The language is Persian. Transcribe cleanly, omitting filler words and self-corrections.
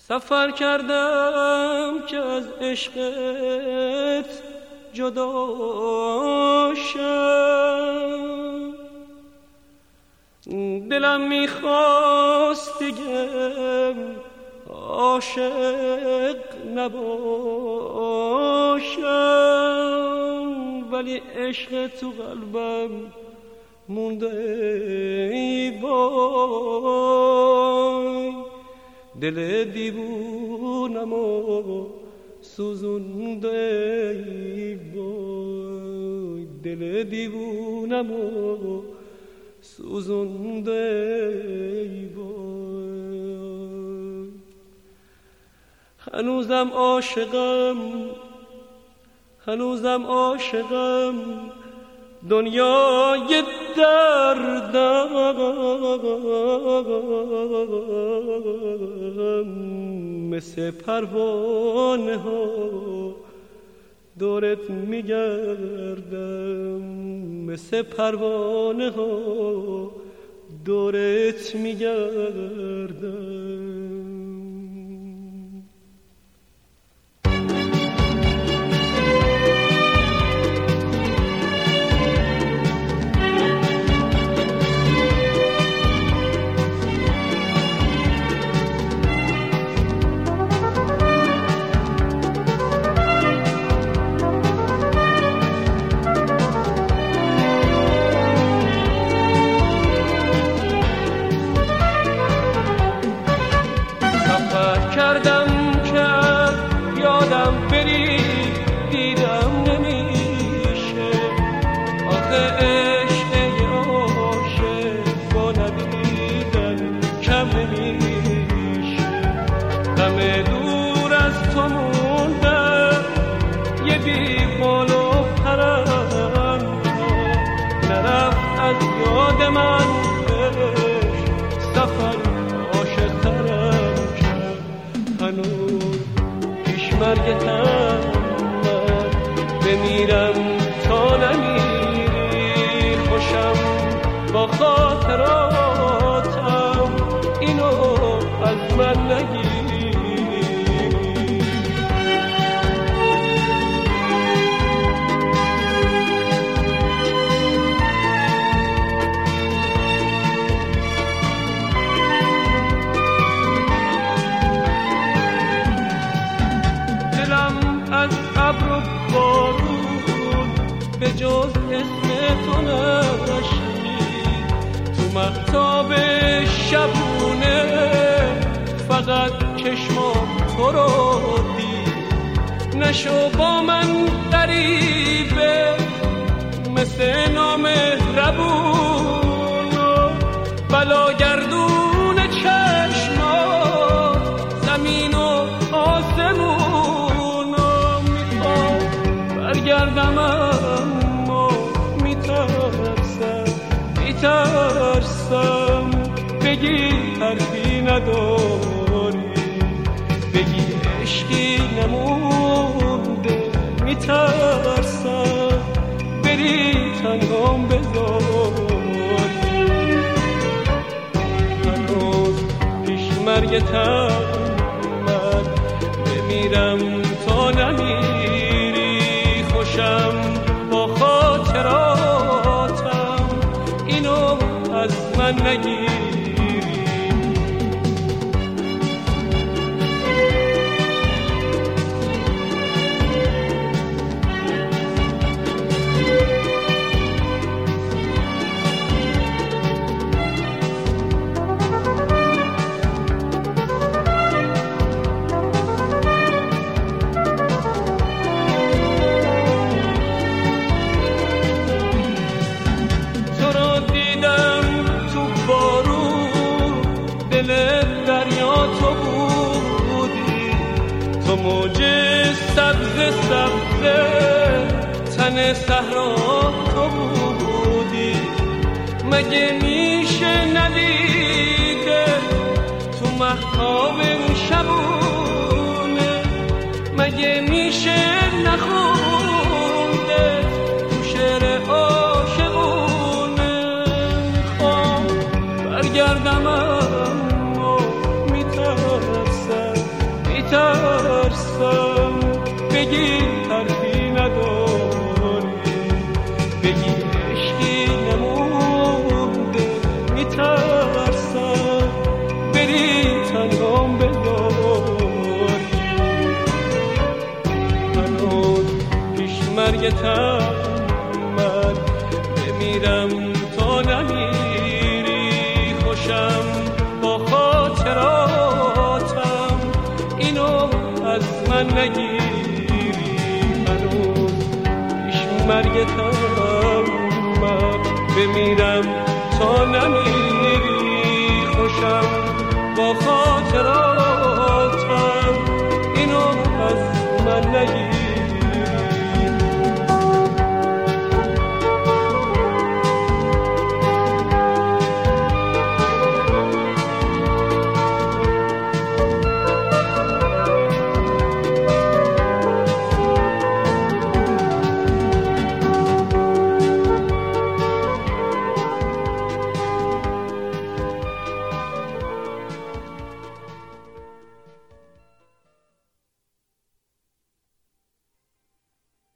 سفر کردم که از عشقت جدا شم، دلم میخواست دیگه عاشق نباشم، ولی عشق تو قلبم مونده ای وای، دل دیوونمو سوزونده ای وای، دل دیوونمو سوزونده ای وای. هنوزم عاشقم دنیای دردم، مثل پروانه ها دورت میگردم، مثل پروانه ها دورت میگردم. مرگتم من بمیرم تا نمیری، خوشم با خاطراتم اینو از من نگیری. به جز اسم تو نشنید تو مهتاب شبونه، فقط چشمام تو رو دید. نشو با من غریبه مثل نامهربون و بلاگردون چشمات زمین و آسمون و میخوام برگردم اما میترسم بگی حرفی نداری، بگی عشقی نمونده، میترسم بری تنهام بذاری. هنوز پیش مرگتم من بمیرم تا نمیری، خوشم با خاطراتم اینو از من نگیری. تو موج سبز تن صحرا تو بودی، مگه میشه ندیده تو مهتاب شبونه، مگه میشه نخونده تو شعر عاشقونه. میخوام برگردم اما میترسم میترسم بگی حرفی نداری، بگی عشقی نمونده، میترسم بری تنهام بذاری. هنوز پیش مرگتم من بمیرم تا نمیری، خوشم با خاطراتم اینو از من نگیری. هنوز پیش مرگتم من بمیرم تا نمیری، خوشم با خاطراتم